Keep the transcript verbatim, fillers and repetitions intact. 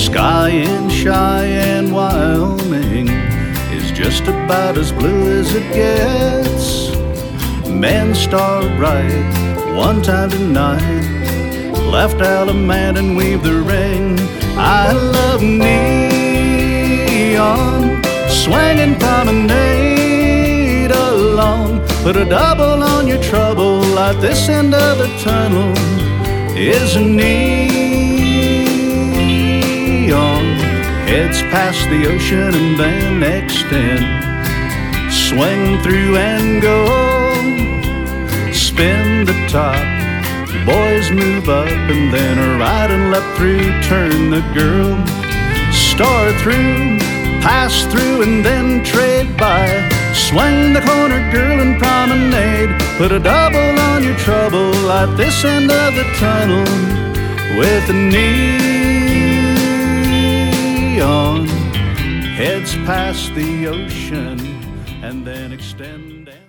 sky in Cheyenne, Wyoming is just about as blue as it gets. Men start right one time tonight, left out a man and weave the ring. I love neon, swinging promenade along. Put a double on your trouble, like this end of the tunnel is neon. Heads past the ocean and then extend, swing through and go, spin the top. Boys move up and then a right and left through, turn the girl, star through, pass through and then trade by. Swing the corner, girl, and promenade. Put a double on your trouble, like this end of the tunnel with a neon. Heads past the ocean and then extend.